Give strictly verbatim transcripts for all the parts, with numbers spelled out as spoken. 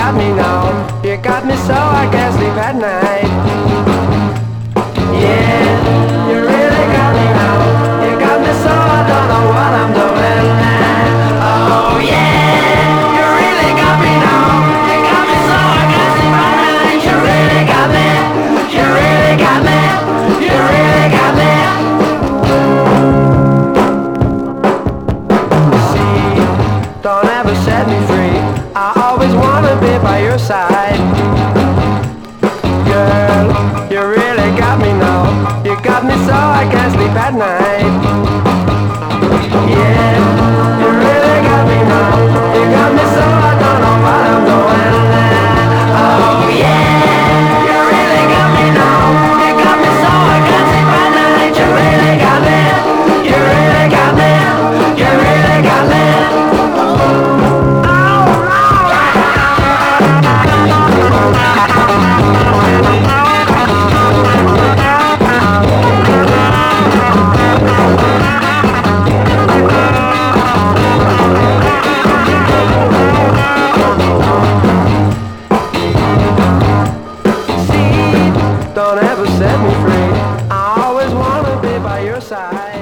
got me now. You got me so I can't sleep at night. Yeah, you really got me now. You got me so I don't know what I'm doing. Oh yeah, you really got me now. You got me so I can't sleep at night. You really got me. You really got me. You really got me. See, don't ever set me free. I always wanna be by your side. Girl, you really got me now. You got me so I can't sleep at night. Yeah, you really got me now. You got me so I don't know what I'm doing. Oh yeah, you really got me now. You got me so I can't sleep at night. You really got me. You really got me. You really got me. Don't ever set me free. I always wanna be by your side.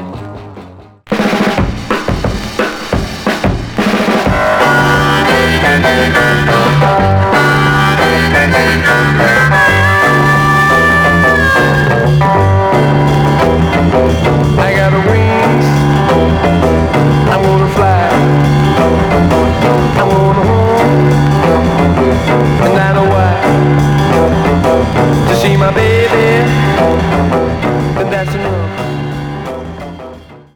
I got the wings. I'm gonna fly. I'm gonna home. And I know why. To see my baby.